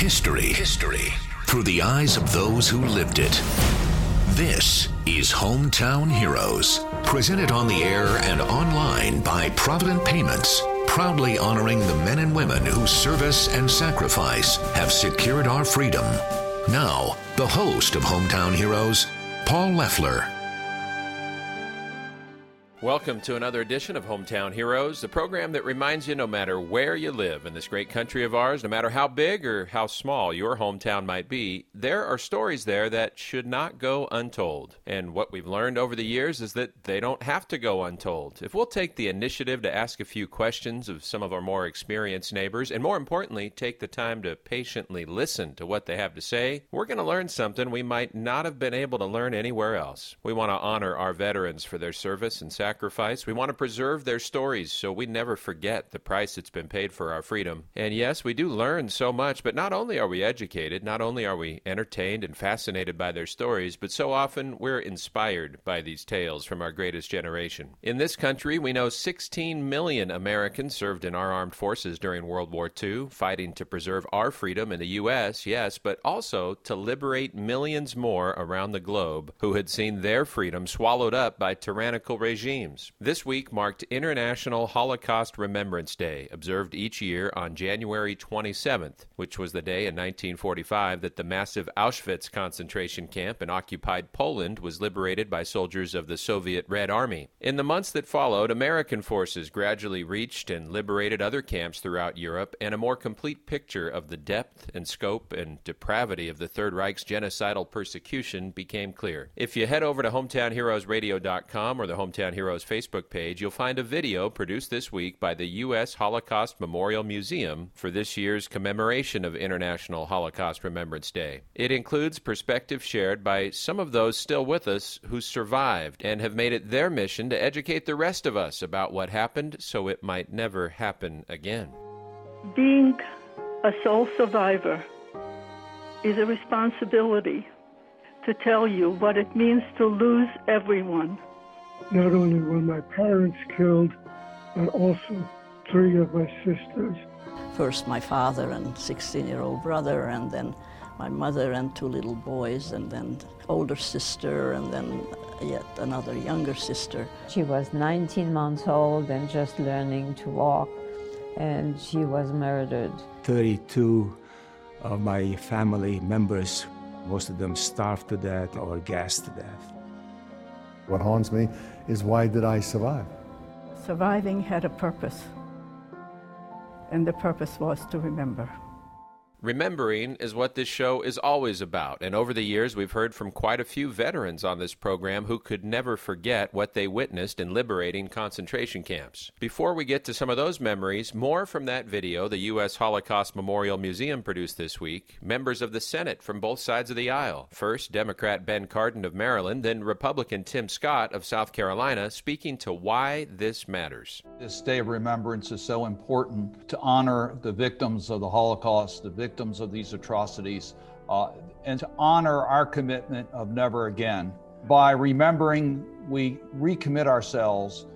History through the eyes of those who lived it. This is Hometown Heroes, presented on the air and online by Provident Payments, proudly honoring the men and women whose service and sacrifice have secured our freedom. Now, the host of Hometown Heroes, Paul Leffler. Welcome to another edition of Hometown Heroes, the program that reminds you no matter where you live in this great country of ours, no matter how big or how small your hometown might be, there are stories there that should not go untold. And what we've learned over the years is that they don't have to go untold. If we'll take the initiative to ask a few questions of some of our more experienced neighbors, and more importantly, take the time to patiently listen to what they have to say, we're going to learn something we might not have been able to learn anywhere else. We want to honor our veterans for their service and sacrifice. We want to preserve their stories so we never forget the price that's been paid for our freedom. And yes, we do learn so much, but not only are we educated, not only are we entertained and fascinated by their stories, but so often we're inspired by these tales from our greatest generation. In this country, we know 16 million Americans served in our armed forces during World War II, fighting to preserve our freedom in the U.S., yes, but also to liberate millions more around the globe who had seen their freedom swallowed up by tyrannical regimes. This week marked International Holocaust Remembrance Day, observed each year on January 27th, which was the day in 1945 that the massive Auschwitz concentration camp in occupied Poland was liberated by soldiers of the Soviet Red Army. In the months that followed, American forces gradually reached and liberated other camps throughout Europe, and a more complete picture of the depth and scope and depravity of the Third Reich's genocidal persecution became clear. If you head over to HometownHeroesRadio.com or the Hometown Heroes Facebook page, you'll find a video produced this week by the U.S. Holocaust Memorial Museum for this year's commemoration of International Holocaust Remembrance Day. It includes perspectives shared by some of those still with us who survived and have made it their mission to educate the rest of us about what happened so it might never happen again. Being a sole survivor is a responsibility to tell you what it means to lose everyone. Not only were my parents killed, but also 3 of my sisters. First my father and 16-year-old brother, and then my mother and 2 little boys, and then older sister, and then yet another younger sister. She was 19 months old and just learning to walk, and she was murdered. 32 of my family members, most of them starved to death or gassed to death. What haunts me is, why did I survive? Surviving had a purpose, and the purpose was to remember. Remembering is what this show is always about, and over the years we've heard from quite a few veterans on this program who could never forget what they witnessed in liberating concentration camps. Before we get to some of those memories, more from that video the U.S. Holocaust Memorial Museum produced this week, members of the Senate from both sides of the aisle. First, Democrat Ben Cardin of Maryland, then Republican Tim Scott of South Carolina, speaking to why this matters. This Day of Remembrance is so important to honor the victims of the Holocaust, the victims of these atrocities, and to honor our commitment of never again. By remembering, we recommit ourselves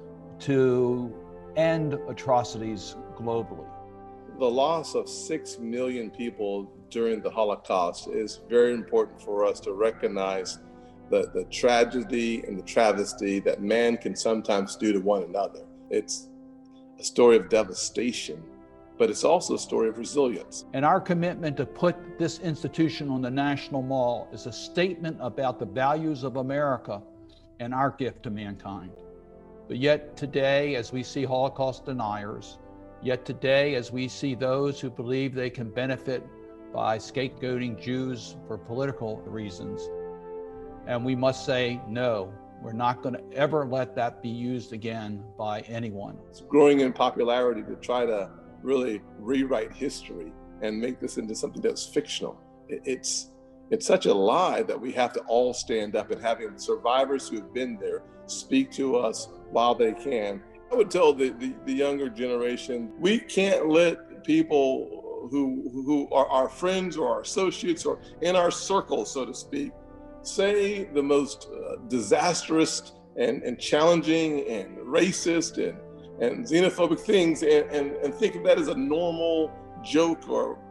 to end atrocities globally. The loss of 6 million people during the Holocaust is very important for us to recognize the tragedy and the travesty that man can sometimes do to one another. It's a story of devastation, but it's also a story of resilience. And our commitment to put this institution on the National Mall is a statement about the values of America and our gift to mankind. But yet today, as we see Holocaust deniers, yet today, as we see those who believe they can benefit by scapegoating Jews for political reasons, and we must say, no, we're not going to ever let that be used again by anyone. It's growing in popularity to try to really rewrite history and make this into something that's fictional. It's such a lie that we have to all stand up, and having survivors who have been there speak to us while they can. I would tell the younger generation, we can't let people who are our friends or our associates or in our circle, so to speak, say the most disastrous and challenging and racist and xenophobic things and think of that as a normal joke or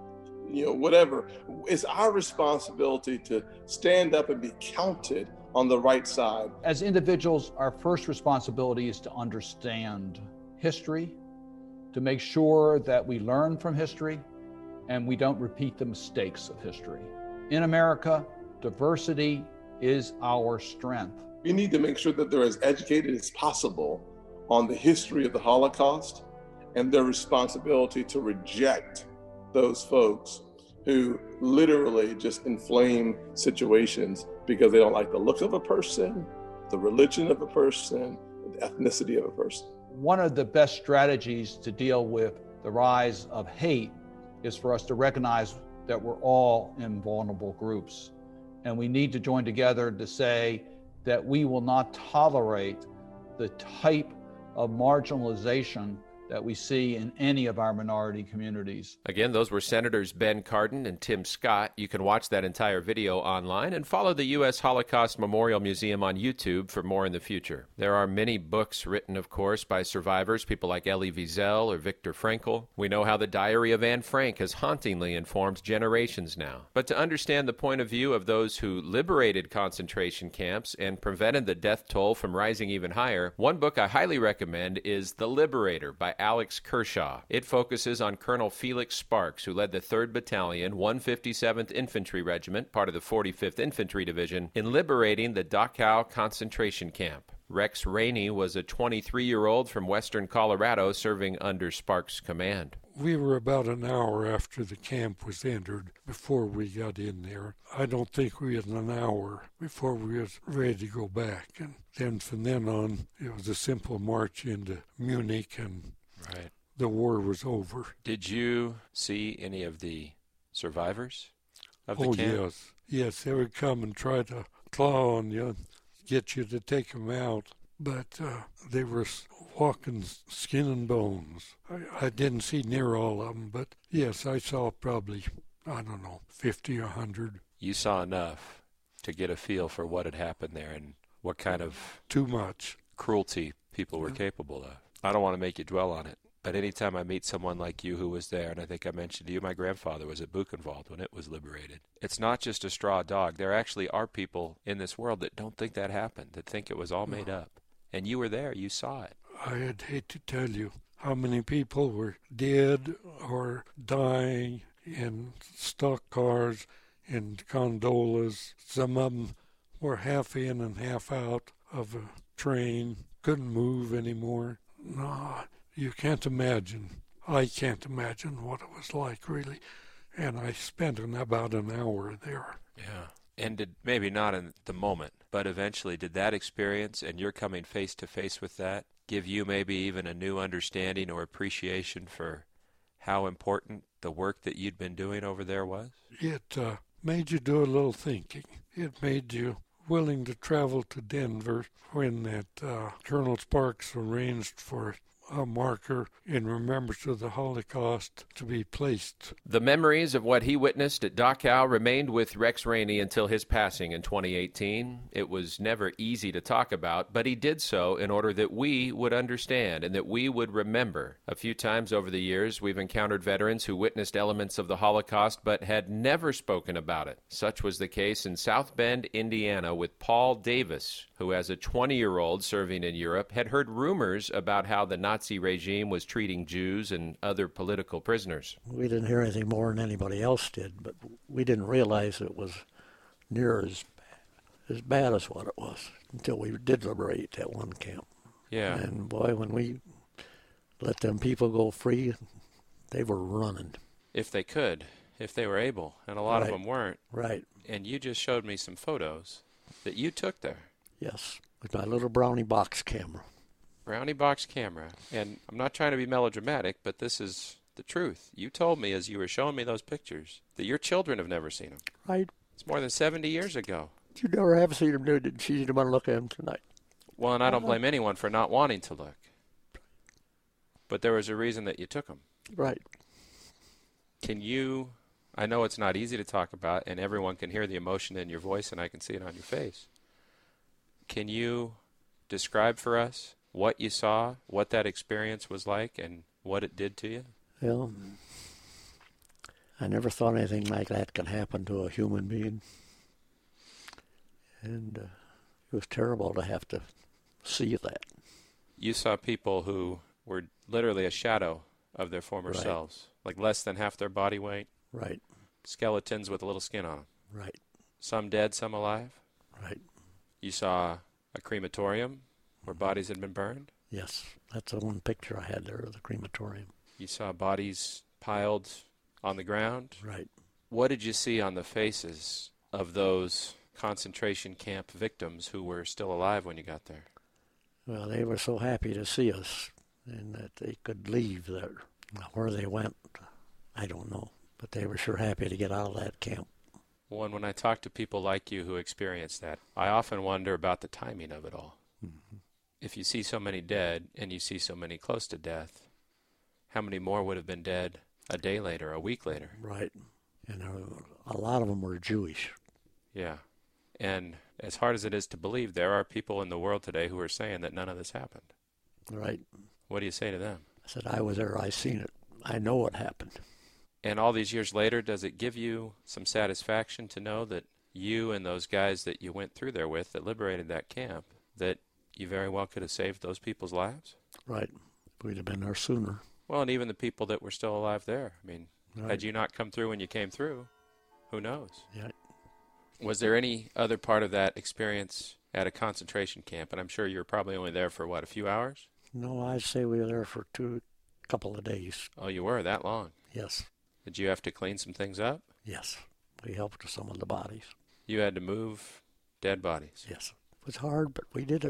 whatever. It's our responsibility to stand up and be counted on the right side. As individuals, our first responsibility is to understand history, to make sure that we learn from history and we don't repeat the mistakes of history. In America, diversity is our strength. We need to make sure that they're as educated as possible on the history of the Holocaust and their responsibility to reject those folks who literally just inflame situations because they don't like the look of a person, the religion of a person, the ethnicity of a person. One of the best strategies to deal with the rise of hate is for us to recognize that we're all in vulnerable groups. And we need to join together to say that we will not tolerate the type of marginalization that we see in any of our minority communities. Again, those were Senators Ben Cardin and Tim Scott. You can watch that entire video online and follow the U.S. Holocaust Memorial Museum on YouTube for more in the future. There are many books written, of course, by survivors, people like Elie Wiesel or Viktor Frankl. We know how the Diary of Anne Frank has hauntingly informed generations now. But to understand the point of view of those who liberated concentration camps and prevented the death toll from rising even higher, one book I highly recommend is The Liberator by Alex Kershaw. It focuses on Colonel Felix Sparks, who led the 3rd Battalion, 157th Infantry Regiment, part of the 45th Infantry Division, in liberating the Dachau concentration camp. Rex Rainey was a 23-year-old from western Colorado serving under Sparks' command. We were about an hour after the camp was entered before we got in there. I don't think we had an hour before we was ready to go back. And then from then on, it was a simple march into Munich, and the war was over. Did you see any of the survivors of the camp? Yes. Yes, they would come and try to claw on you, get you to take them out. But they were walking skin and bones. I didn't see near all of them, but yes, I saw probably, 50 or 100. You saw enough to get a feel for what had happened there and what kind of too much cruelty people were capable of. I don't want to make you dwell on it, but anytime I meet someone like you who was there, and I think I mentioned to you, my grandfather was at Buchenwald when it was liberated. It's not just a straw dog. There actually are people in this world that don't think that happened, that think it was all made up. And you were there. You saw it. I'd hate to tell you how many people were dead or dying in stock cars and gondolas. Some of them were half in and half out of a train, couldn't move anymore. No, you can't imagine. I can't imagine what it was like, really. And I spent about an hour there. Yeah. And maybe not in the moment, but eventually did that experience and your coming face to face with that give you maybe even a new understanding or appreciation for how important the work that you'd been doing over there was? It made you do a little thinking. It made you willing to travel to Denver when that Colonel Sparks arranged for a marker in remembrance of the Holocaust to be placed. The memories of what he witnessed at Dachau remained with Rex Rainey until his passing in 2018. It was never easy to talk about, but he did so in order that we would understand and that we would remember. A few times over the years, we've encountered veterans who witnessed elements of the Holocaust but had never spoken about it. Such was the case in South Bend, Indiana, with Paul Davis, who as a 20-year-old serving in Europe had heard rumors about how the Nazi regime was treating Jews and other political prisoners. We didn't hear anything more than anybody else did, but we didn't realize it was near as bad as what it was until we did liberate that one camp. Yeah. And boy, when we let them people go free, they were running. If they could, if they were able, and a lot of them weren't. Right. And you just showed me some photos that you took there. Yes, with my little Brownie box camera. Brownie box camera. And I'm not trying to be melodramatic, but this is the truth. You told me as you were showing me those pictures that your children have never seen them. Right. It's more than 70 years ago. You never have seen them, did you? You didn't want to look at them tonight. Well, and I don't blame anyone for not wanting to look. But there was a reason that you took them. Right. Can you, I know it's not easy to talk about, and everyone can hear the emotion in your voice, and I can see it on your face. Can you describe for us what you saw, what that experience was like, and what it did to you? Well, I never thought anything like that could happen to a human being. And it was terrible to have to see that. You saw people who were literally a shadow of their former Right. selves, like less than half their body weight. Right. Skeletons with a little skin on them. Right. Some dead, some alive. Right. You saw a crematorium where bodies had been burned. Yes, that's the one picture I had there of the crematorium. You saw bodies piled on the ground. Right. What did you see on the faces of those concentration camp victims who were still alive when you got there? Well, they were so happy to see us and that they could leave there. Now, where they went, I don't know. But they were sure happy to get out of that camp. Well, when I talk to people like you who experienced that, I often wonder about the timing of it all. Mm-hmm. If you see so many dead and you see so many close to death, how many more would have been dead a day later, a week later? Right. And a lot of them were Jewish. Yeah. And as hard as it is to believe, there are people in the world today who are saying that none of this happened. Right. What do you say to them? I said, I was there, I seen it. I know what happened. And all these years later, does it give you some satisfaction to know that you and those guys that you went through there with that liberated that camp, that you very well could have saved those people's lives? Right. We'd have been there sooner. Well, and even the people that were still alive there. I mean, Right. had you not come through when you came through, who knows? Yeah. Was there any other part of that experience at a concentration camp? And I'm sure you were probably only there for, what, a few hours? No, I'd say we were there for couple of days. Oh, you were that long? Yes. Did you have to clean some things up? Yes. We helped with some of the bodies. You had to move dead bodies? Yes. It was hard, but we did it.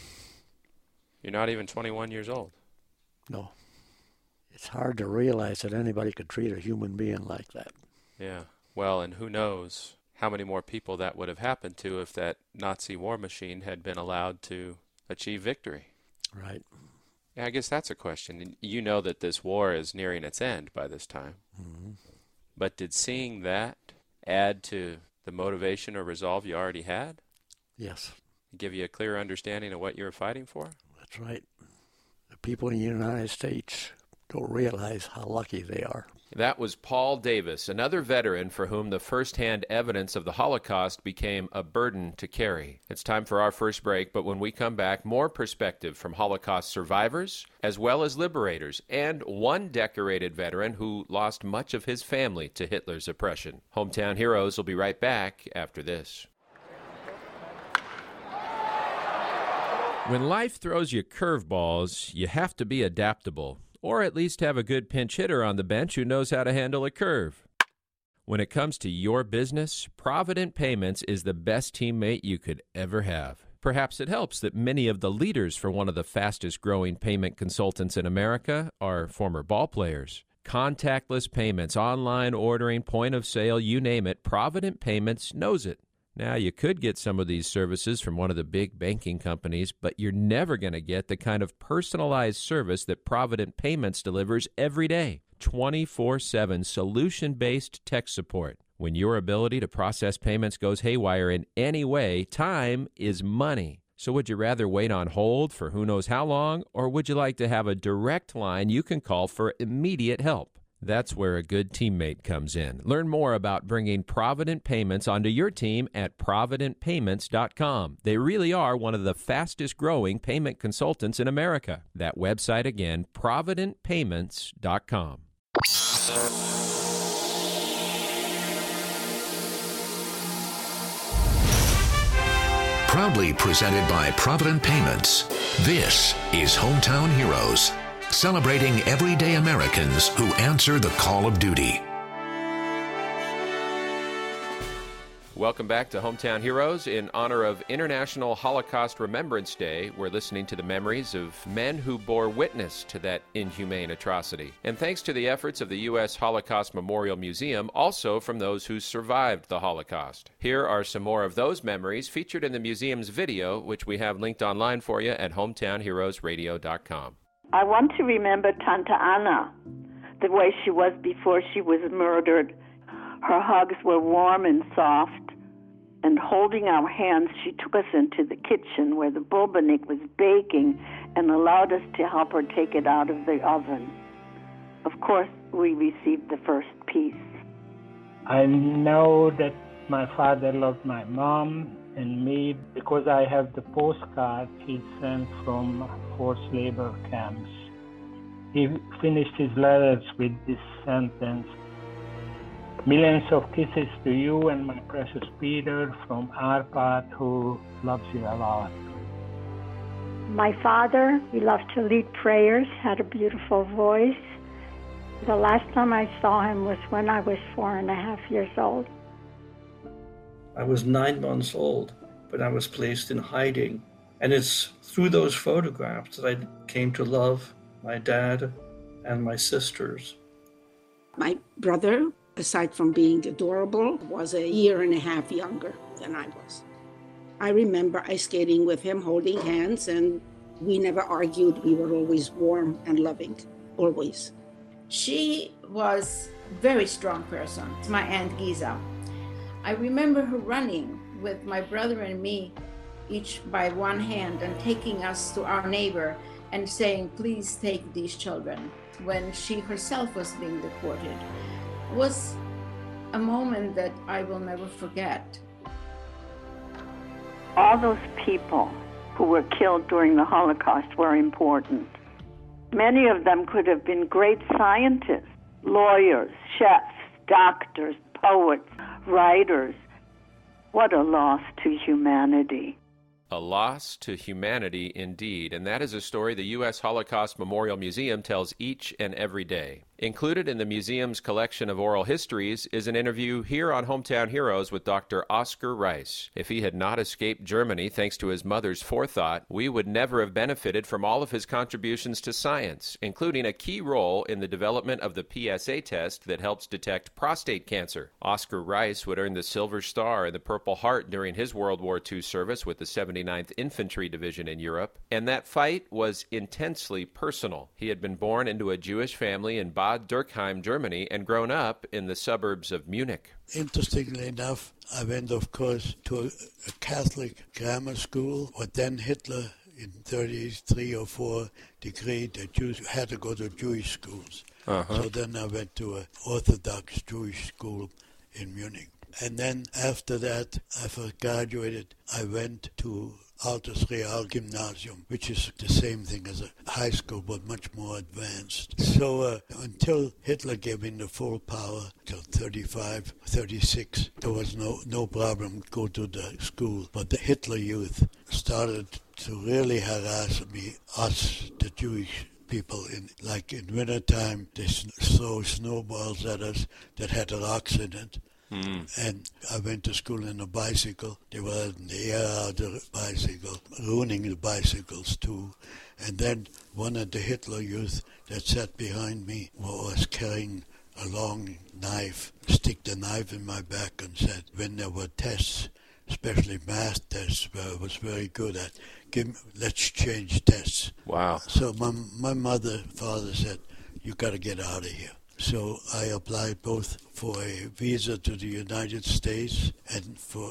You're not even 21 years old? No. It's hard to realize that anybody could treat a human being like that. Yeah. Well, and who knows how many more people that would have happened to if that Nazi war machine had been allowed to achieve victory. Right. Yeah, I guess that's a question. You know that this war is nearing its end by this time. Mm-hmm. But did seeing that add to the motivation or resolve you already had? Yes. Give you a clearer understanding of what you were fighting for? That's right. The people in the United States don't realize how lucky they are. That was Paul Davis, another veteran for whom the first-hand evidence of the Holocaust became a burden to carry. It's time for our first break, but when we come back, more perspective from Holocaust survivors as well as liberators, and one decorated veteran who lost much of his family to Hitler's oppression. Hometown Heroes will be right back after this. When life throws you curveballs, you have to be adaptable, or at least have a good pinch hitter on the bench who knows how to handle a curve. When it comes to your business, Provident Payments is the best teammate you could ever have. Perhaps it helps that many of the leaders for one of the fastest-growing payment consultants in America are former ball players. Contactless payments, online ordering, point of sale, you name it, Provident Payments knows it. Now, you could get some of these services from one of the big banking companies, but you're never going to get the kind of personalized service that Provident Payments delivers every day. 24/7 solution-based tech support. When your ability to process payments goes haywire in any way, time is money. So would you rather wait on hold for who knows how long, or would you like to have a direct line you can call for immediate help? That's where a good teammate comes in. Learn more about bringing Provident Payments onto your team at ProvidentPayments.com. They really are one of the fastest-growing payment consultants in America. That website again, ProvidentPayments.com. Proudly presented by Provident Payments, this is Hometown Heroes, celebrating everyday Americans who answer the call of duty. Welcome back to Hometown Heroes. In honor of International Holocaust Remembrance Day, we're listening to the memories of men who bore witness to that inhumane atrocity. And thanks to the efforts of the U.S. Holocaust Memorial Museum, also from those who survived the Holocaust. Here are some more of those memories featured in the museum's video, which we have linked online for you at hometownheroesradio.com. I want to remember Tante Anna, the way she was before she was murdered. Her hugs were warm and soft, and holding our hands, she took us into the kitchen where the bulbanik was baking and allowed us to help her take it out of the oven. Of course, we received the first piece. I know that my father loved my mom and me because I have the postcard he sent from forced labor camps. He finished his letters with this sentence: "Millions of kisses to you and my precious Peter from Arpad, who loves you a lot." My father, he loved to lead prayers, had a beautiful voice. The last time I saw him was when I was 4.5 years old. I was 9 months old when I was placed in hiding. And it's through those photographs that I came to love my dad and my sisters. My brother, aside from being adorable, was 1.5 years younger than I was. I remember ice skating with him, holding hands, and we never argued. We were always warm and loving, always. She was a very strong person. It's my Aunt Giza. I remember her running with my brother and me, each by one hand, and taking us to our neighbor and saying, "Please take these children," when she herself was being deported. It was a moment that I will never forget. All those people who were killed during the Holocaust were important. Many of them could have been great scientists, lawyers, chefs, doctors, poets, writers. What a loss to humanity. A loss to humanity indeed, and that is a story the U.S. Holocaust Memorial Museum tells each and every day. Included in the museum's collection of oral histories is an interview here on Hometown Heroes with Dr. Oscar Rice. If he had not escaped Germany thanks to his mother's forethought, we would never have benefited from all of his contributions to science, including a key role in the development of the PSA test that helps detect prostate cancer. Oscar Rice would earn the Silver Star and the Purple Heart during his World War II service with the 79th Infantry Division in Europe, and that fight was intensely personal. He had been born into a Jewish family in Bad Dürkheim, Germany, and grown up in the suburbs of Munich. Interestingly enough, I went, of course, to a Catholic grammar school, but then Hitler in 33 or 4 decreed that Jews had to go to Jewish schools. So then I went to an Orthodox Jewish school in Munich. And then after that, after I graduated, I went to Altes Real Gymnasium, which is the same thing as a high school, but much more advanced. So until Hitler gave in the full power, till 35, 36, there was no problem to go to the school. But the Hitler Youth started to really harass us, the Jewish people. In wintertime, they throw snowballs at us that had rocks in it. And I went to school in a bicycle. They were in the air out of the bicycle, ruining the bicycles too. And then one of the Hitler Youth that sat behind me was carrying a long knife, stick the knife in my back, and said, when there were tests, especially math tests where I was very good at, let's change tests. Wow. So my father said, you got to get out of here. So I applied both for a visa to the United States and for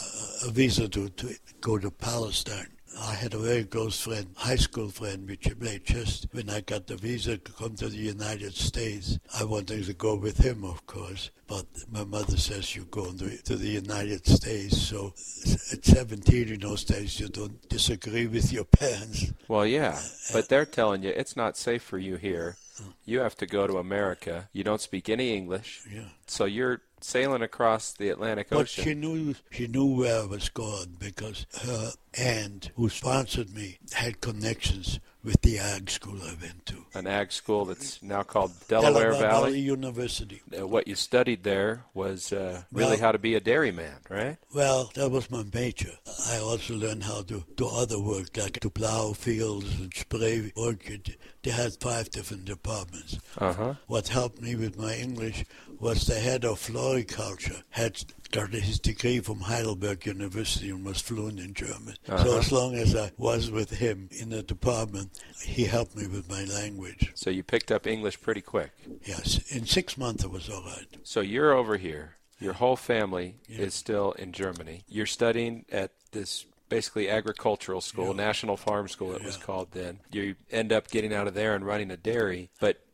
a visa to go to Palestine. I had a very close friend, high school friend, which played chess. When I got the visa to come to the United States, I wanted to go with him, of course. But my mother says you're going to the United States. So at 17 in those days, you don't disagree with your parents. Well, yeah, but they're telling you it's not safe for you here. You have to go to America. You don't speak any English. Yeah. So you're sailing across the Atlantic Ocean. But she knew where I was going because her aunt, who sponsored me, had connections with the ag school I went to. An ag school that's now called Delaware Valley University. What you studied there was really how to be a dairyman, right? Well, that was my major. I also learned how to do other work, like to plow fields and spray orchid. They had 5 different departments. What helped me with my English was the head of floriculture had got his degree from Heidelberg University and was fluent in German. So as long as I was with him in the department, he helped me with my language. So you picked up English pretty quick? Yes. In 6 months it was all right. So you're over here. Your whole family is still in Germany. You're studying at this basically agricultural school, National Farm School it was called then. You end up getting out of there and running a dairy, but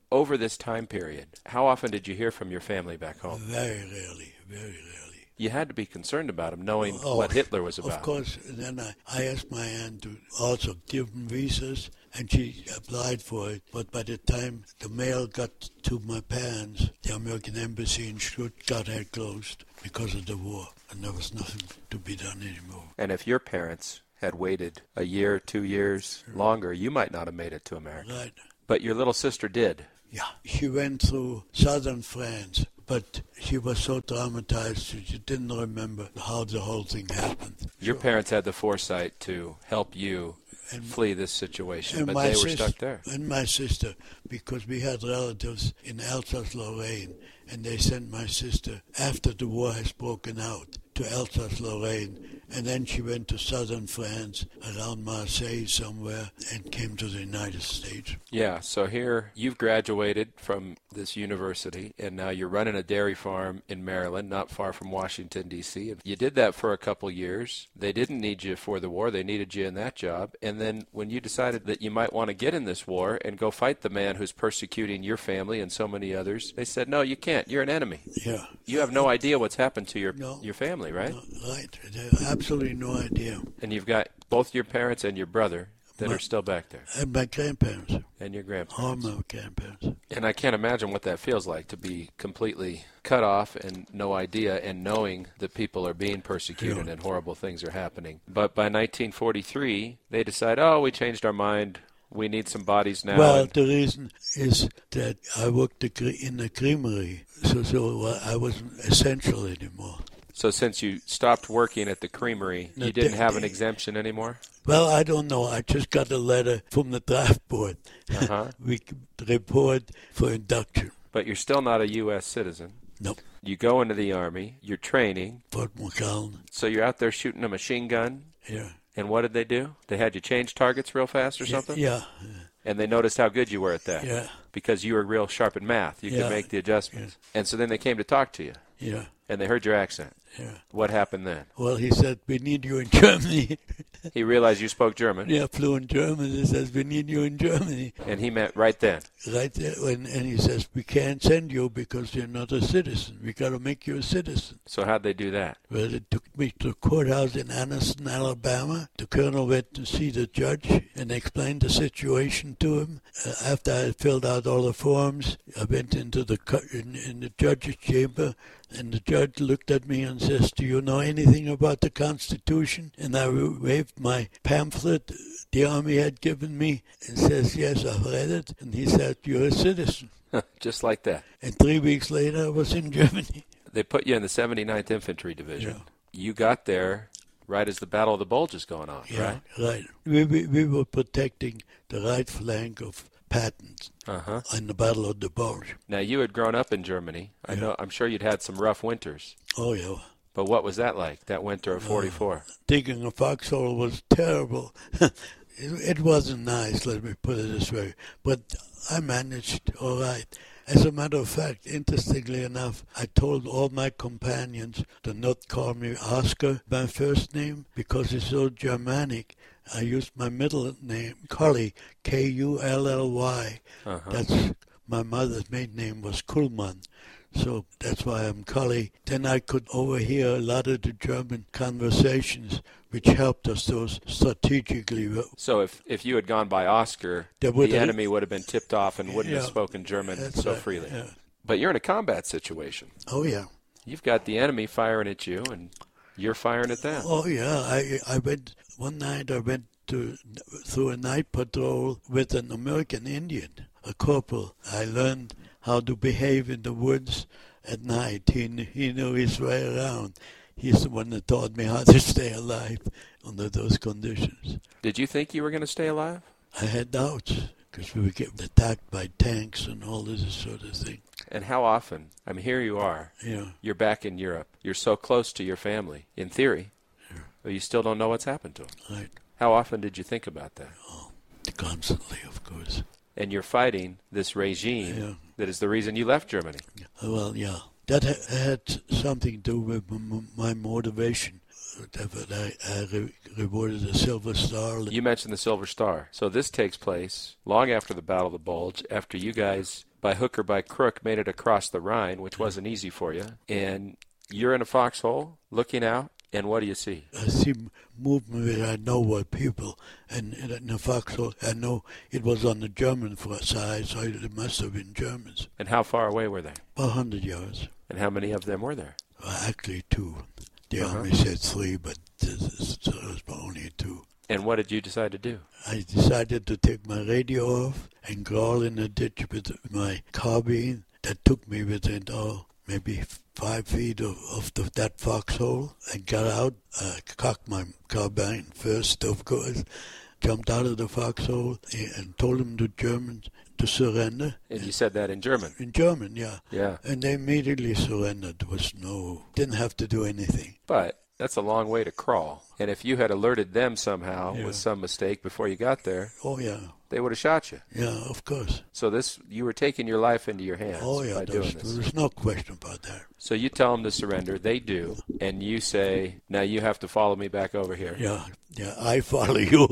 over this time period, how often did you hear from your family back home? Very rarely, very rarely. You had to be concerned about them, knowing what Hitler was about. Of course. Then I asked my aunt to also give them visas, and she applied for it. But by the time the mail got to my parents, the American embassy in Stuttgart had closed because of the war, and there was nothing to be done anymore. And if your parents had waited a year, 2 years longer, you might not have made it to America. Right. But your little sister did. Yeah. She went through southern France, but she was so traumatized that she didn't remember how the whole thing happened. Your parents had the foresight to help you flee this situation, but they were stuck there. And my sister, because we had relatives in Alsace-Lorraine, and they sent my sister, after the war has broken out, to Alsace-Lorraine, and then she went to southern France, around Marseille somewhere, and came to the United States. Yeah, so here you've graduated from this university, and now you're running a dairy farm in Maryland, not far from Washington, D.C. You did that for a couple years. They didn't need you for the war. They needed you in that job. And then when you decided that you might want to get in this war and go fight the man who's persecuting your family and so many others, they said, no, you can't. You're an enemy. Yeah. You have no idea what's happened to your family, right? No, right. They have absolutely no idea. And you've got both your parents and your brother that are still back there. And my grandparents. And your grandparents. All my grandparents. And I can't imagine what that feels like, to be completely cut off and no idea, and knowing that people are being persecuted and horrible things are happening. But by 1943, they decide, we changed our mind. We need some bodies now. Well, the reason is that I worked in the creamery, so I wasn't essential anymore. So since you stopped working at the creamery, you didn't have an exemption anymore? Well, I don't know. I just got a letter from the draft board. We report for induction. But you're still not a U.S. citizen. Nope. You go into the Army. You're training. Fort McClellan. So you're out there shooting a machine gun? Yeah. And what did they do? They had you change targets real fast or something? Yeah. And they noticed how good you were at that? Yeah. Because you were real sharp at math. You could make the adjustments. And so then they came to talk to you? Yeah. And they heard your accent? Yeah. What happened then? Well, he said, we need you in Germany. He realized you spoke German? Yeah, fluent German. He says, we need you in Germany. And he meant right then? Right there. And he says, we can't send you because you're not a citizen. We got to make you a citizen. So how'd they do that? Well, they took me to the courthouse in Anniston, Alabama. The colonel went to see the judge and explained the situation to him. After I filled out all the forms, I went into in the judge's chamber, and the judge looked at me and says, do you know anything about the Constitution? And I waved my pamphlet the Army had given me and says, yes, I've read it. And he said, you're a citizen. Just like that. And 3 weeks later, I was in Germany. They put you in the 79th Infantry Division. Yeah. You got there right as the Battle of the Bulge is going on, right? Right. We were protecting the right flank of Patton in the Battle of the Bulge. Now, you had grown up in Germany. I'm sure you'd had some rough winters. Oh, yeah. But what was that like, that winter of 44? Digging a foxhole was terrible. It wasn't nice, let me put it this way. But I managed all right. As a matter of fact, interestingly enough, I told all my companions to not call me Oscar, my first name, because it's so Germanic. I used my middle name, Cully, K-U-L-L-Y. That's my mother's maiden name was Kuhlmann. So that's why I'm Cully. Then I could overhear a lot of the German conversations, which helped us so strategically. So if you had gone by Oscar, the enemy would have been tipped off and wouldn't have spoken German so freely. Yeah. But you're in a combat situation. Oh, yeah. You've got the enemy firing at you, and you're firing at them. Oh, yeah. I went one night. I went through a night patrol with an American Indian, a corporal. I learned how to behave in the woods at night. He knew his way around. He's the one that taught me how to stay alive under those conditions. Did you think you were going to stay alive? I had doubts because we were getting attacked by tanks and all this sort of thing. And how often? I mean, here you are. Yeah. You're back in Europe. You're so close to your family, in theory, but you still don't know what's happened to them. Right. How often did you think about that? Oh, constantly, of course. And you're fighting this regime that is the reason you left Germany. Well, yeah. That had something to do with my motivation. I rewarded the Silver Star. You mentioned the Silver Star. So this takes place long after the Battle of the Bulge, after you guys by hook or by crook, made it across the Rhine, which wasn't easy for you. And you're in a foxhole looking out, and what do you see? I see movement where I know were people, and in the foxhole, I know it was on the German side, so it must have been Germans. And how far away were they? 100 yards. And how many of them were there? Actually, 2. The army said 3, but it was only 2. And what did you decide to do? I decided to take my radio off and crawl in the ditch with my carbine. That took me within, maybe 5 feet of that foxhole. I got out, cocked my carbine first, of course, jumped out of the foxhole and told them, the Germans, to surrender. And you said that in German? In German, yeah. Yeah. And they immediately surrendered. Didn't have to do anything. But that's a long way to crawl. And if you had alerted them somehow with some mistake before you got there, they would have shot you. Yeah, of course. So you were taking your life into your hands by doing this. There's no question about that. So you tell them to surrender. They do. And you say, now you have to follow me back over here. Yeah, I follow you.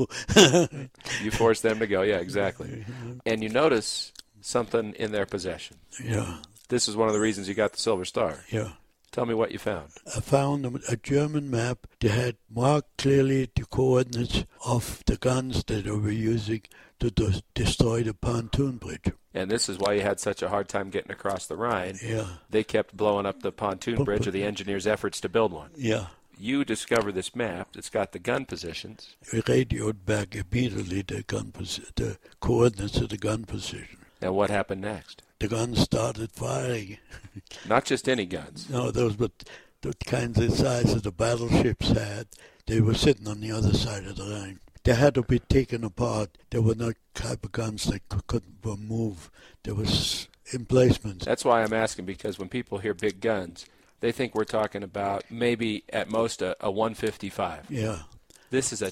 You force them to go. Yeah, exactly. And you notice something in their possession. Yeah. This is one of the reasons you got the Silver Star. Yeah. Tell me what you found. I found a German map that had marked clearly the coordinates of the guns that they were using to destroy the pontoon bridge. And this is why you had such a hard time getting across the Rhine. Yeah. They kept blowing up the pontoon bridge or the engineers' efforts to build one. Yeah. You discover this map that's got the gun positions. We radioed back immediately the coordinates of the gun position. And what happened next? The guns started firing. Not just any guns. No, those were the kinds of size that the battleships had. They were sitting on the other side of the Rhine. They had to be taken apart. They were not type of guns that couldn't move. There was emplacements. That's why I'm asking, because when people hear big guns, they think we're talking about maybe at most a 155. Yeah. This is a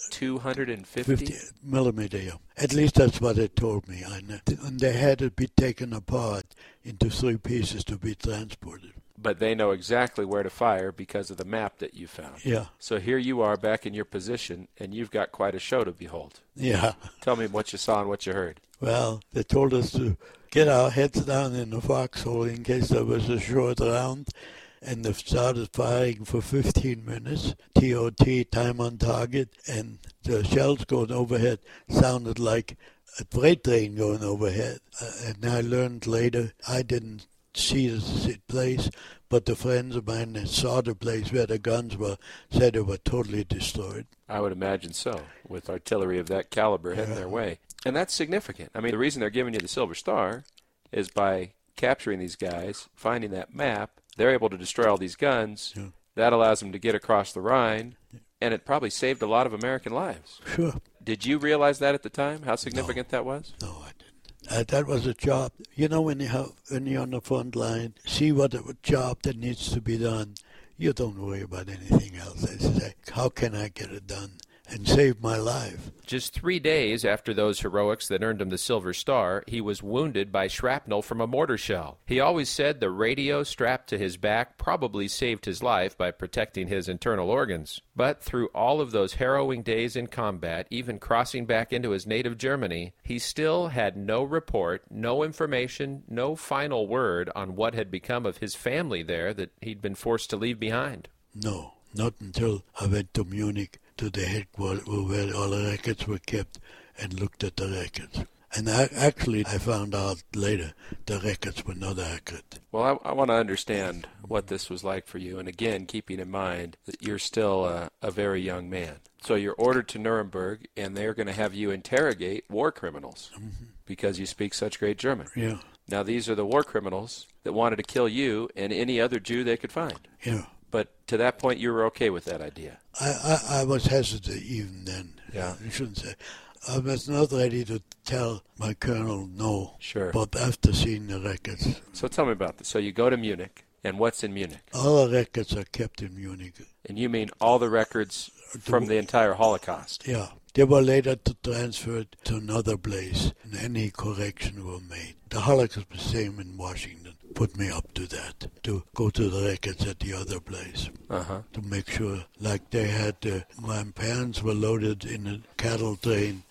250? 50 millimeter, yeah. At least that's what they told me. And they had to be taken apart into 3 pieces to be transported. But they know exactly where to fire because of the map that you found. Yeah. So here you are back in your position, and you've got quite a show to behold. Yeah. Tell me what you saw and what you heard. Well, they told us to get our heads down in the foxhole in case there was a short round. And they started firing for 15 minutes, TOT, time on target, and the shells going overhead sounded like a freight train going overhead. And I learned later, I didn't see the place, but the friends of mine that saw the place where the guns were said they were totally destroyed. I would imagine so, with artillery of that caliber heading their way. And that's significant. I mean, the reason they're giving you the Silver Star is by capturing these guys, finding that map. They're able to destroy all these guns. Yeah. That allows them to get across the Rhine, and it probably saved a lot of American lives. Sure. Did you realize that at the time, how significant that was? No, I didn't. That was a job. You know, when you're on the front line, see what a job that needs to be done. You don't worry about anything else. I say, how can I get it done and save my life? Just 3 days after those heroics that earned him the Silver Star, he was wounded by shrapnel from a mortar shell. He always said the radio strapped to his back probably saved his life by protecting his internal organs. But through all of those harrowing days in combat, even crossing back into his native Germany, he still had no report, no information, no final word on what had become of his family there that he'd been forced to leave behind. No, not until I went to Munich, to the headquarters where all the records were kept, and looked at the records. And I found out later the records were not accurate. Well, I want to understand what this was like for you. And again, keeping in mind that you're still a very young man. So you're ordered to Nuremberg, and they're going to have you interrogate war criminals because you speak such great German. Yeah. Now, these are the war criminals that wanted to kill you and any other Jew they could find. Yeah. But to that point, you were okay with that idea. I was hesitant even then. Yeah. I shouldn't say. I was not ready to tell my colonel no. Sure. But after seeing the records. So tell me about this. So you go to Munich, and what's in Munich? All the records are kept in Munich. And you mean all the records from the entire Holocaust? Yeah. They were later transferred to another place, and any correction were made. The Holocaust Museum in Washington put me up to that, to go to the records at the other place, to make sure, like they had, my parents were loaded in a cattle train,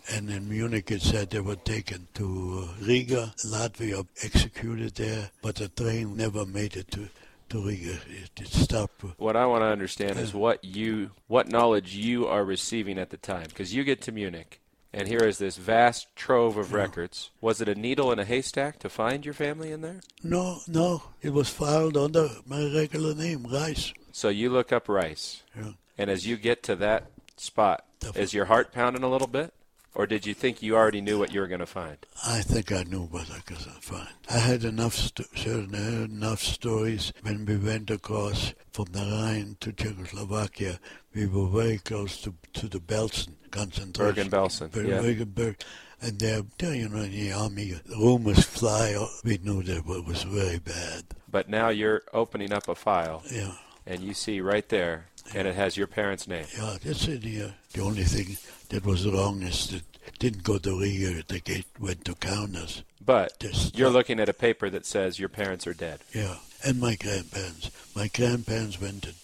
And in Munich it said they were taken to Riga, Latvia, executed there, but the train never made it to Riga. It stopped. What I want to understand is what knowledge you are receiving at the time, because you get to Munich, and here is this vast trove of records. Was it a needle in a haystack to find your family in there? No. It was filed under my regular name, Rice. So you look up Rice. Yeah. And as you get to that spot, is your heart pounding a little bit? Or did you think you already knew what you were going to find? I think I knew what I was going to find. I had enough stories when we went across from the Rhine to Czechoslovakia. We were very close to the Belsen concentration. Bergen-Belsen, Bergen-Belsen. And there, in the army, the rumors fly. We knew that it was very bad. But now you're opening up a file. Yeah. And you see right there, and it has your parents' name. Yeah, that's in here. The only thing that was wrong is that it didn't go to Riga. The gate went to Kaunas. But you're looking at a paper that says your parents are dead. Yeah, and my grandparents. My grandparents went to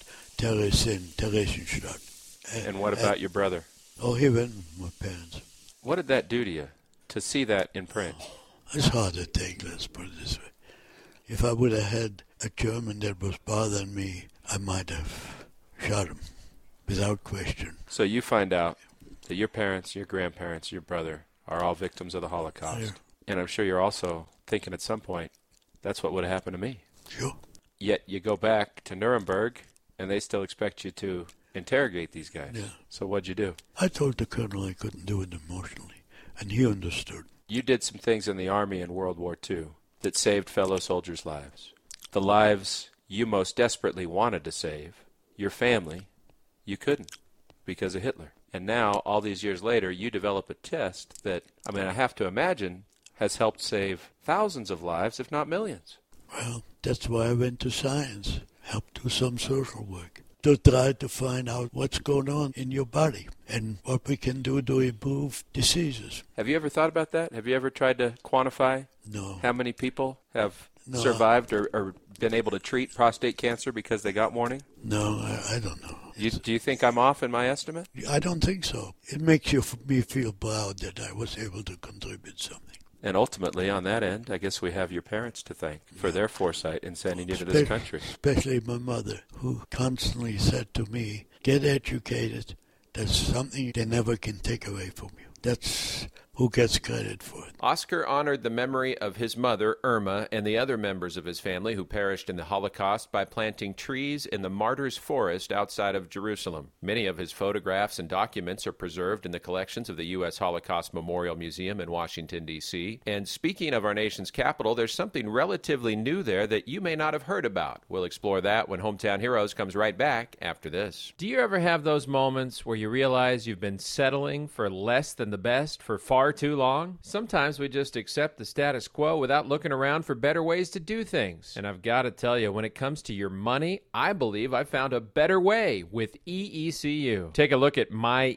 Theresienstadt. And what about your brother? Oh, he went with my parents. What did that do to you, to see that in print? It's hard to take, let's put it this way. If I would have had a German that was bothering me, I might have shot him, without question. So you find out that your parents, your grandparents, your brother are all victims of the Holocaust. Yeah. And I'm sure you're also thinking at some point, that's what would have happened to me. Sure. Yet you go back to Nuremberg, and they still expect you to interrogate these guys. Yeah. So what'd you do? I told the colonel I couldn't do it emotionally, and he understood. You did some things in the Army in World War II that saved fellow soldiers' lives. The lives you most desperately wanted to save, your family, you couldn't because of Hitler. And now, all these years later, you develop a test that, I have to imagine, has helped save thousands of lives, if not millions. Well, that's why I went to science, helped do some social work, to try to find out what's going on in your body and what we can do to improve diseases. Have you ever thought about that? Have you ever tried to quantify how many people have survived or been able to treat prostate cancer because they got warning? No, I don't know. Do you think I'm off in my estimate? I don't think so. It makes me feel proud that I was able to contribute something. And ultimately, on that end, I guess we have your parents to thank for their foresight in sending you to this country. Especially my mother, who constantly said to me, get educated. That's something they never can take away from you. That's who gets credit for it. Oscar honored the memory of his mother, Irma, and the other members of his family who perished in the Holocaust by planting trees in the Martyrs' Forest outside of Jerusalem. Many of his photographs and documents are preserved in the collections of the U.S. Holocaust Memorial Museum in Washington, D.C. And speaking of our nation's capital, there's something relatively new there that you may not have heard about. We'll explore that when Hometown Heroes comes right back after this. Do you ever have those moments where you realize you've been settling for less than the best for far too long? Sometimes we just accept the status quo without looking around for better ways to do things. And I've got to tell you, when it comes to your money, I believe I found a better way with EECU. Take a look at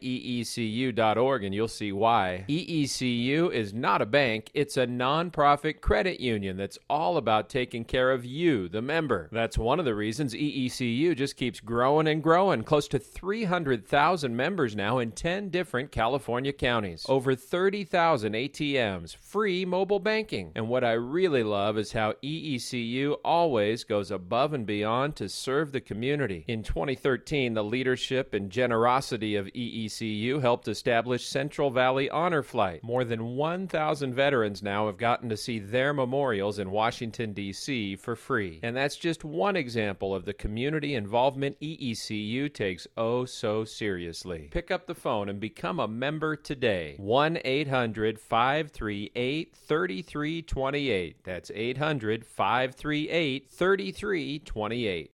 myeecu.org and you'll see why. EECU is not a bank, it's a nonprofit credit union that's all about taking care of you, the member. That's one of the reasons EECU just keeps growing and growing. Close to 300,000 members now in 10 different California counties. Over 30,000 ATMs, free mobile banking. And what I really love is how EECU always goes above and beyond to serve the community. In 2013, the leadership and generosity of EECU helped establish Central Valley Honor Flight. More than 1,000 veterans now have gotten to see their memorials in Washington, D.C. for free. And that's just one example of the community involvement EECU takes oh so seriously. Pick up the phone and become a member today. 1-800-538-3328. That's 800-538-3328.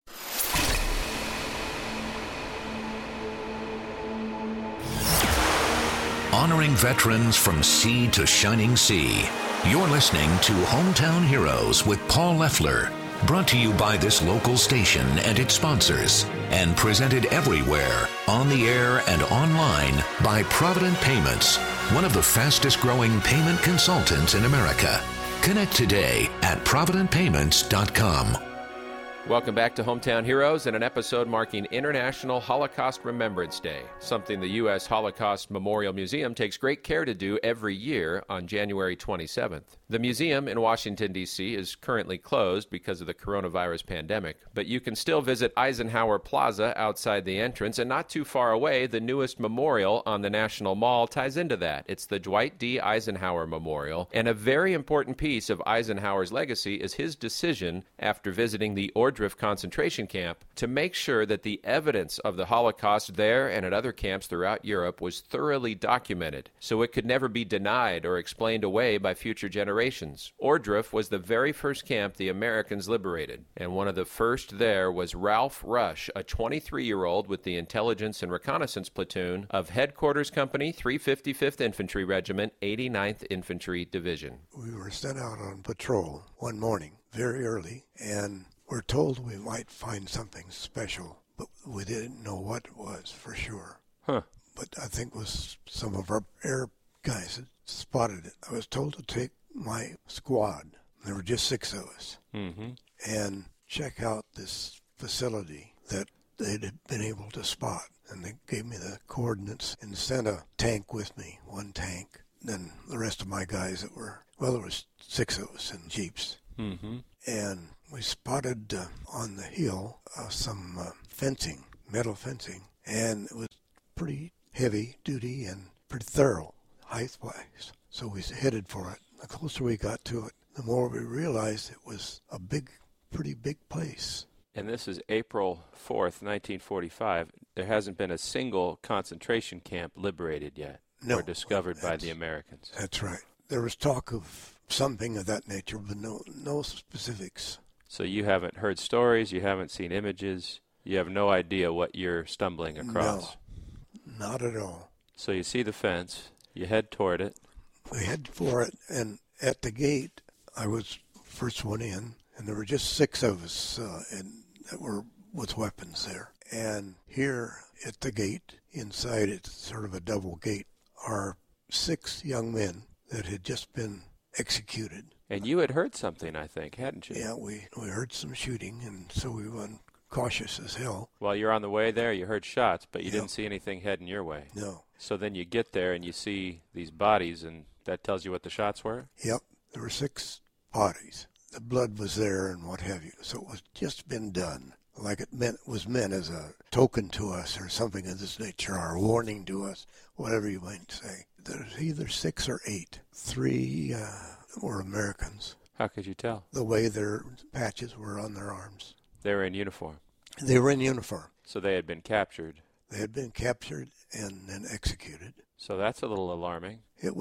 Honoring veterans from sea to shining sea. You're listening to Hometown Heroes with Paul Leffler. Brought to you by this local station and its sponsors. And presented everywhere, on the air and online, by Provident Payments, one of the fastest growing payment consultants in America. Connect today at providentpayments.com. Welcome back to Hometown Heroes and an episode marking International Holocaust Remembrance Day, something the U.S. Holocaust Memorial Museum takes great care to do every year on January 27th. The museum in Washington, D.C. is currently closed because of the coronavirus pandemic, but you can still visit Eisenhower Plaza outside the entrance, and not too far away, the newest memorial on the National Mall ties into that. It's the Dwight D. Eisenhower Memorial, and a very important piece of Eisenhower's legacy is his decision after visiting the Ohrdruf concentration camp to make sure that the evidence of the Holocaust there and at other camps throughout Europe was thoroughly documented, so it could never be denied or explained away by future generations. Ohrdruf was the very first camp the Americans liberated, and one of the first there was Ralph Rush, a 23-year-old with the Intelligence and Reconnaissance Platoon of Headquarters Company, 355th Infantry Regiment, 89th Infantry Division. We were sent out on patrol one morning, very early, and we're told we might find something special, but we didn't know what it was for sure. But I think it was some of our air guys that spotted it. I was told to take my squad, there were just 6 of us, and check out this facility that they'd been able to spot. And they gave me the coordinates and sent a tank with me, one tank. Then the rest of my guys that were, well, there was 6 of us in jeeps. And we spotted on the hill some fencing, metal fencing, and it was pretty heavy duty and pretty thorough, height-wise. So we headed for it. The closer we got to it, the more we realized it was a pretty big place. And this is April 4th, 1945. There hasn't been a single concentration camp liberated yet or discovered by the Americans. That's right. There was talk of something of that nature, but no specifics. So you haven't heard stories, you haven't seen images, you have no idea what you're stumbling across. No, not at all. So you see the fence, you head toward it. We head for it, and at the gate, I was first one in, and there were just 6 of us that were with weapons there. And here at the gate, inside it's sort of a double gate, are 6 young men that had just been executed. And you had heard something, I think, hadn't you? Yeah, we heard some shooting, and so we went cautious as hell. While you're on the way there, you heard shots, but you didn't see anything heading your way. No. So then you get there and you see these bodies, and that tells you what the shots were? Yep, there were 6 bodies. The blood was there and what have you, so it was just been done. Like it was meant as a token to us or something of this nature, or a warning to us, whatever you might say. There's either 6 or 8. 3 were Americans. How could you tell? The way their patches were on their arms. They were in uniform? They were in uniform. So they had been captured? They had been captured and then executed. So that's a little alarming. It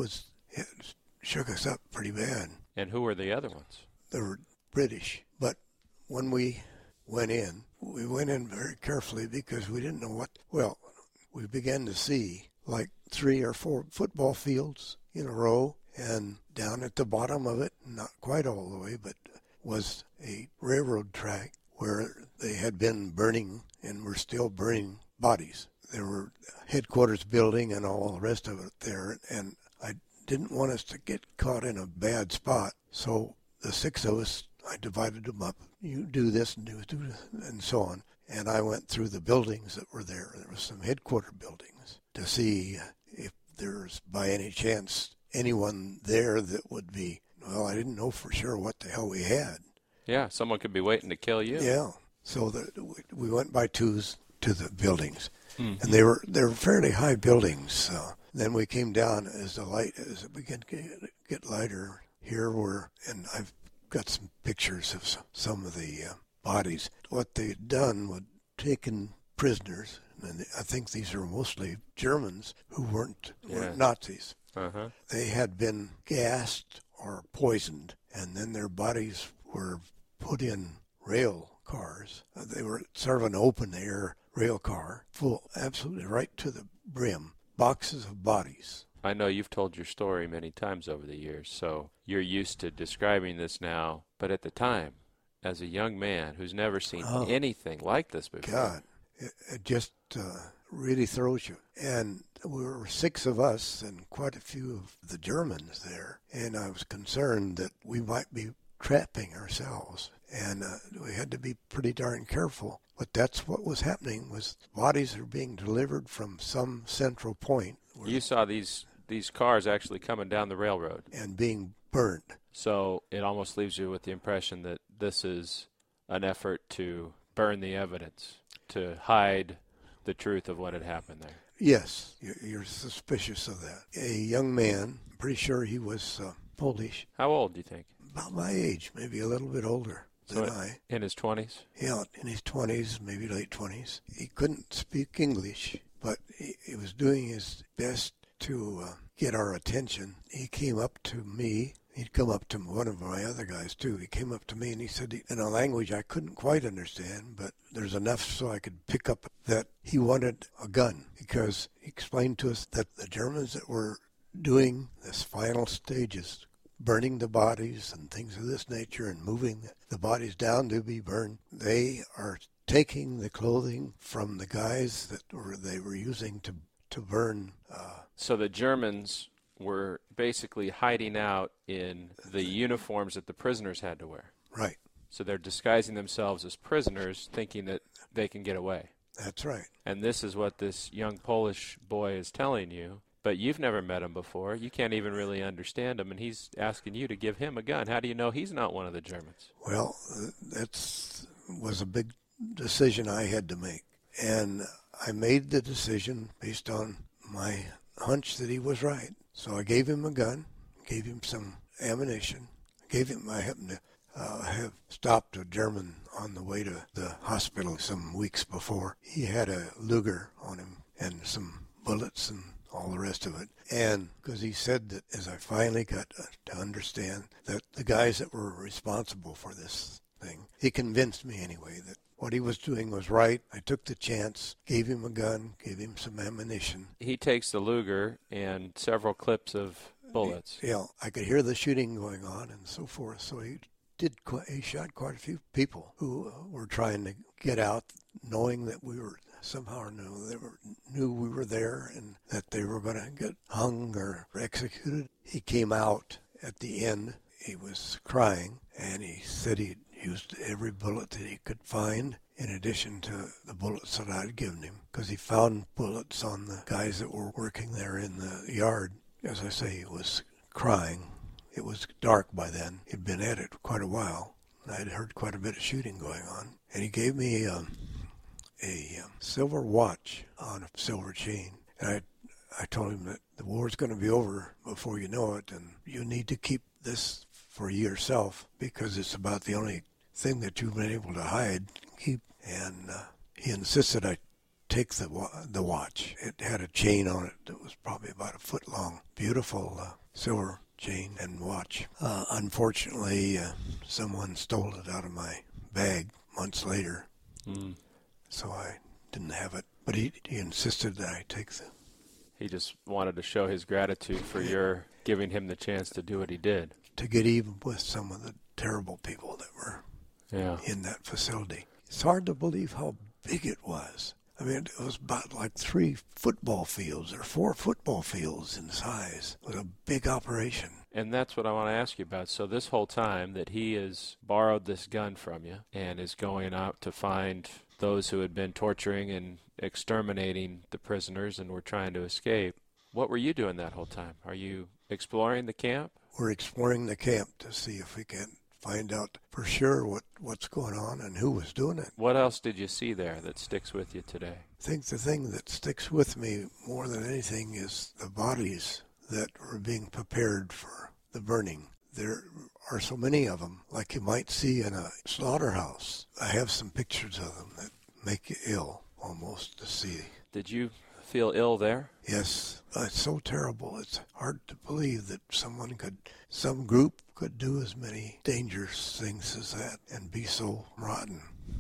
shook us up pretty bad. And who were the other ones? They were British. But when we went in very carefully because we didn't know what. Well, we began to see like 3 or 4 football fields in a row, and down at the bottom of it, not quite all the way, but was a railroad track where they had been burning and were still burning bodies. There were headquarters building and all the rest of it there, and I didn't want us to get caught in a bad spot. So the 6 of us, I divided them up. You do this and do this, and so on. And I went through the buildings that were there. There were some headquarter buildings to see if there's by any chance anyone there that would be, well, I didn't know for sure what the hell we had. Yeah, someone could be waiting to kill you. Yeah. So we went by twos to the buildings. And they were fairly high buildings. Then we came down as it began to get lighter. Here and I've got some pictures of some of the bodies. What they'd done was taken prisoners, and I think these are mostly Germans who weren't Nazis. They had been gassed or poisoned, and then their bodies were put in rail cars. They were sort of an open-air rail car, full, absolutely right to the brim, boxes of bodies. I know you've told your story many times over the years, so you're used to describing this now, but at the time, as a young man who's never seen anything like this before. God, it just really throws you. And we were 6 of us and quite a few of the Germans there, and I was concerned that we might be trapping ourselves. And we had to be pretty darn careful. But that's what was happening, was bodies are being delivered from some central point. You saw these cars actually coming down the railroad. And being burned. So it almost leaves you with the impression that this is an effort to burn the evidence, to hide the truth of what had happened there. Yes, you're suspicious of that. A young man, I'm pretty sure he was Polish. How old do you think? About my age, maybe a little bit older than I. In his 20s? Yeah, in his 20s, maybe late 20s. He couldn't speak English, but he was doing his best to get our attention. He came up to me. He'd come up to one of my other guys, too. He came up to me and he said, in a language I couldn't quite understand, but there's enough so I could pick up that he wanted a gun, because he explained to us that the Germans that were doing this final stages, burning the bodies and things of this nature and moving the bodies down to be burned, they are taking the clothing from the guys that they were using to burn. So the Germans were basically hiding out in the uniforms that the prisoners had to wear. Right. So they're disguising themselves as prisoners, thinking that they can get away. That's right. And this is what this young Polish boy is telling you, but you've never met him before. You can't even really understand him, and he's asking you to give him a gun. How do you know he's not one of the Germans? Well, that was a big decision I had to make. And I made the decision based on my hunch that he was right. So I gave him a gun, gave him some ammunition, I happened to have stopped a German on the way to the hospital some weeks before. He had a Luger on him and some bullets and all the rest of it. And because he said that, as I finally got to understand that the guys that were responsible for this thing, he convinced me anyway that what he was doing was right. I took the chance, gave him a gun, gave him some ammunition. He takes the Luger and several clips of bullets. Yeah, I could hear the shooting going on and so forth. So he shot quite a few people who were trying to get out, knowing that we were somehow knew we were there and that they were going to get hung or executed. He came out at the end. He was crying, and he said he'd used every bullet that he could find in addition to the bullets that I'd given him, because he found bullets on the guys that were working there in the yard. As I say, he was crying. It was dark by then. He'd been at it quite a while. I'd heard quite a bit of shooting going on. And he gave me a silver watch on a silver chain. And I told him that the war's going to be over before you know it, and you need to keep this for yourself, because it's about the only thing that you've been able to hide and keep. And he insisted I take the watch. It had a chain on it that was probably about a foot long. Beautiful silver chain and watch. Unfortunately, someone stole it out of my bag months later. So I didn't have it. But he insisted that I take the... He just wanted to show his gratitude for your giving him the chance to do what he did. To get even with some of the terrible people that were in that facility. It's hard to believe how big it was. I mean, it was about like 3 football fields or 4 football fields in size. It was a big operation. And that's what I want to ask you about. So this whole time that he has borrowed this gun from you and is going out to find those who had been torturing and exterminating the prisoners and were trying to escape, what were you doing that whole time? Are you exploring the camp? We're exploring the camp to see if we can find out for sure what's going on and who was doing it. What else did you see there that sticks with you today? I think the thing that sticks with me more than anything is the bodies that were being prepared for the burning. There are so many of them, like you might see in a slaughterhouse. I have some pictures of them that make you ill almost to see. Did you feel ill there? Yes. It's so terrible. It's hard to believe that some group could do as many dangerous things as that and be so rotten.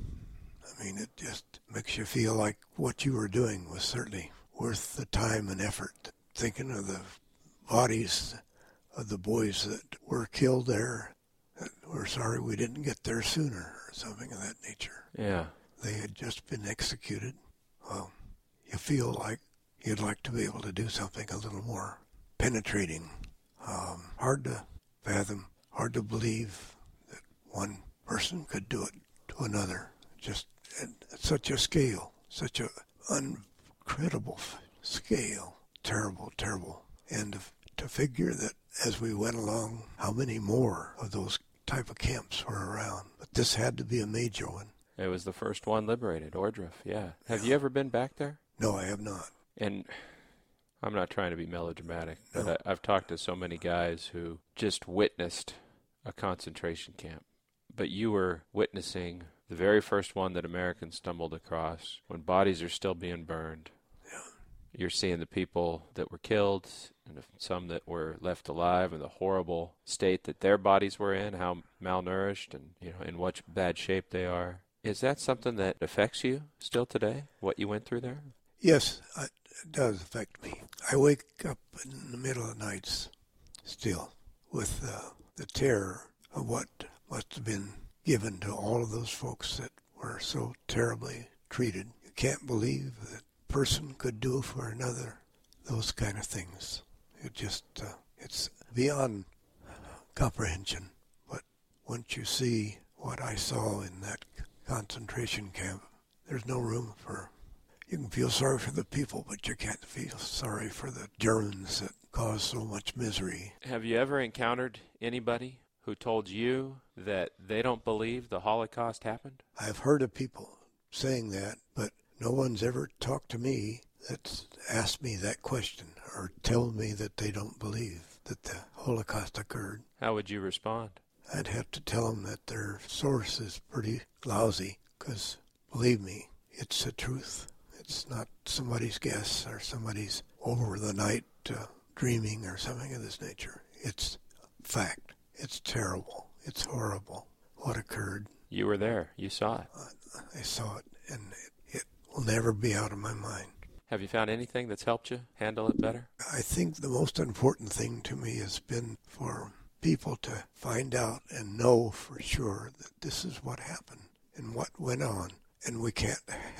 I mean, it just makes you feel like what you were doing was certainly worth the time and effort. Thinking of the bodies of the boys that were killed there, that we're sorry we didn't get there sooner, or something of that nature. Yeah. They had just been executed. Well, you feel like you'd like to be able to do something a little more penetrating. Hard to fathom, hard to believe that one person could do it to another, just at such a scale, such an incredible scale. Terrible, terrible. And to figure that as we went along, how many more of those type of camps were around. But this had to be a major one. It was the first one liberated, Ohrdruf, yeah. Have you ever been back there? No, I have not. And I'm not trying to be melodramatic, but I've talked to so many guys who just witnessed a concentration camp. But you were witnessing the very first one that Americans stumbled across, when bodies are still being burned. Yeah. You're seeing the people that were killed and some that were left alive, and the horrible state that their bodies were in, how malnourished and in what bad shape they are. Is that something that affects you still today, what you went through there? Yes, it does affect me. I wake up in the middle of the nights still with the terror of what must have been given to all of those folks that were so terribly treated. You can't believe that a person could do for another those kind of things. It just, it's beyond comprehension. But once you see what I saw in that concentration camp, there's no room for... You can feel sorry for the people, but you can't feel sorry for the Germans that caused so much misery. Have you ever encountered anybody who told you that they don't believe the Holocaust happened? I've heard of people saying that, but no one's ever talked to me that's asked me that question or tell me that they don't believe that the Holocaust occurred. How would you respond? I'd have to tell them that their source is pretty lousy, because, believe me, it's the truth. It's not somebody's guess or somebody's over the night dreaming or something of this nature. It's fact. It's terrible. It's horrible what occurred. You were there. You saw it. I saw it, and it will never be out of my mind. Have you found anything that's helped you handle it better? I think the most important thing to me has been for people to find out and know for sure that this is what happened and what went on, and we can't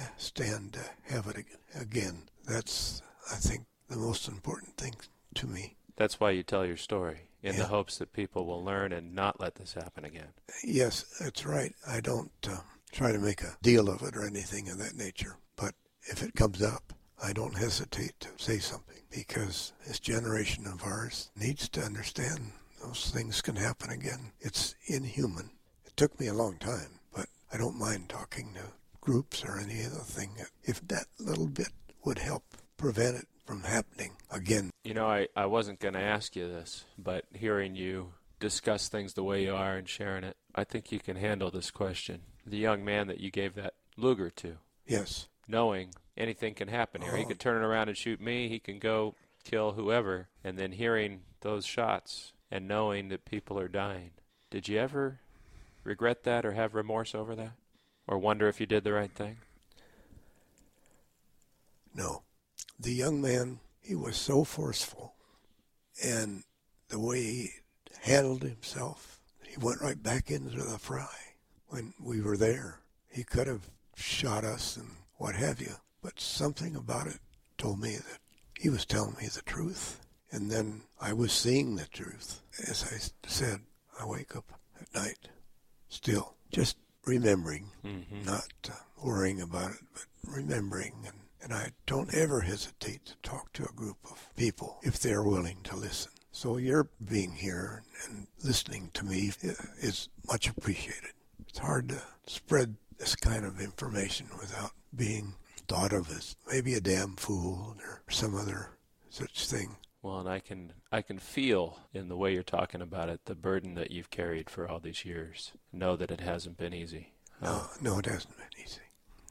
stand to have it again. That's, I think, the most important thing to me. That's why you tell your story, in the hopes that people will learn and not let this happen again. Yes, that's right. I don't try to make a deal of it or anything of that nature, but if it comes up, I don't hesitate to say something, because this generation of ours needs to understand those things can happen again. It's inhuman. It took me a long time, but I don't mind talking to groups or any other thing. If that little bit would help prevent it from happening again. You know, I wasn't going to ask you this, but hearing you discuss things the way you are and sharing it, I think you can handle this question. The young man that you gave that Luger to. Yes. Knowing anything can happen here. He could turn it around and shoot me. He can go kill whoever. And then hearing those shots and knowing that people are dying. Did you ever regret that or have remorse over that? Or wonder if you did the right thing? No. The young man, he was so forceful. And the way he handled himself, he went right back into the fray when we were there. He could have shot us and what have you. But something about it told me that he was telling me the truth. And then I was seeing the truth. As I said, I wake up at night still just remembering, not worrying about it, but remembering. And I don't ever hesitate to talk to a group of people if they're willing to listen. So your being here and listening to me is much appreciated. It's hard to spread this kind of information without being thought of as maybe a damn fool or some other such thing. Well, and I can feel in the way you're talking about it the burden that you've carried for all these years. Know that it hasn't been easy. No, it hasn't been easy.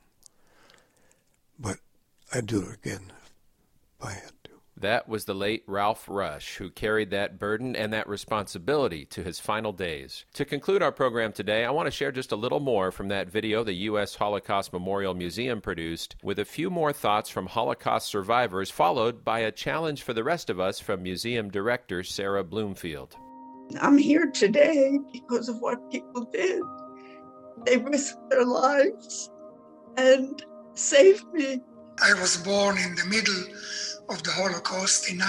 But I'd do it again if I had to. That was the late Ralph Rush, who carried that burden and that responsibility to his final days. To conclude our program today, I want to share just a little more from that video the U.S. Holocaust Memorial Museum produced, with a few more thoughts from Holocaust survivors, followed by a challenge for the rest of us from museum director Sarah Bloomfield. I'm here today because of what people did. They risked their lives and saved me. I was born in the middle of the Holocaust in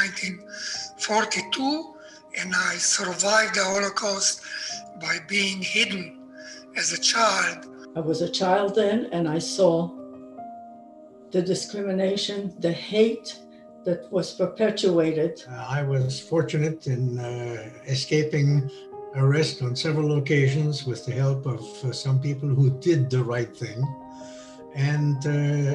1942, and I survived the Holocaust by being hidden as a child. I was a child then, and I saw the discrimination, the hate that was perpetuated. I was fortunate in escaping arrest on several occasions with the help of some people who did the right thing and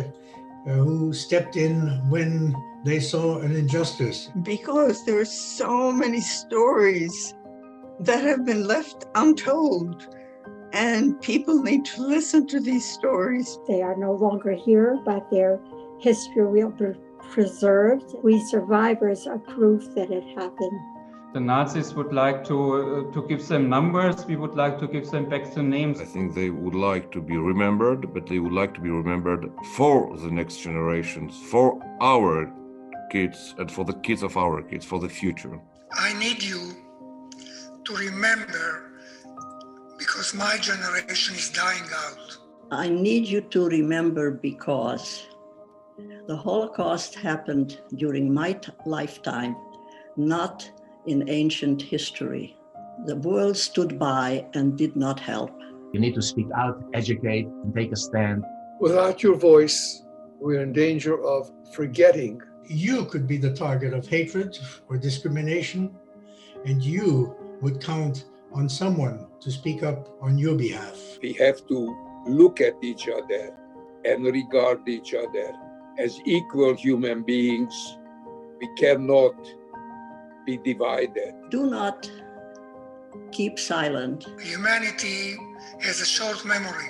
who stepped in when they saw an injustice. Because there are so many stories that have been left untold, and people need to listen to these stories. They are no longer here, but their history will be preserved. We survivors are proof that it happened. The Nazis would like to give them numbers. We would like to give them back the names. I think they would like to be remembered, but they would like to be remembered for the next generations, for our kids and for the kids of our kids, for the future. I need you to remember because my generation is dying out. I need you to remember because the Holocaust happened during my lifetime, not in ancient history. The world stood by and did not help. You need to speak out, educate, and take a stand. Without your voice, we're in danger of forgetting. You could be the target of hatred or discrimination, and you would count on someone to speak up on your behalf. We have to look at each other and regard each other as equal human beings. We cannot be divided. Do not keep silent. Humanity has a short memory,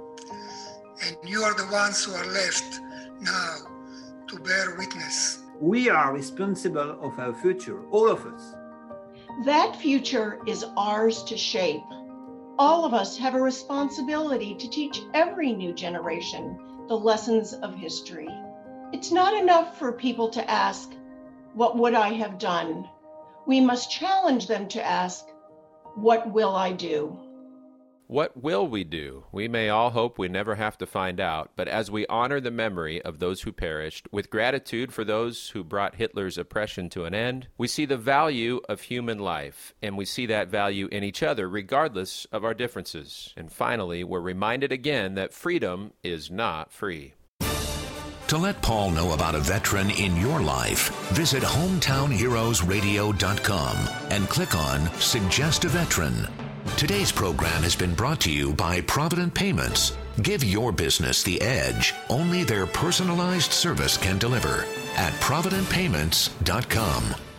and you are the ones who are left now to bear witness. We are responsible of our future, all of us. That future is ours to shape. All of us have a responsibility to teach every new generation the lessons of history. It's not enough for people to ask, "What would I have done?" We must challenge them to ask, "What will I do?" What will we do? We may all hope we never have to find out, but as we honor the memory of those who perished, with gratitude for those who brought Hitler's oppression to an end, we see the value of human life, and we see that value in each other regardless of our differences. And finally, we're reminded again that freedom is not free. To let Paul know about a veteran in your life, visit hometownheroesradio.com and click on Suggest a Veteran. Today's program has been brought to you by Provident Payments. Give your business the edge only their personalized service can deliver at providentpayments.com.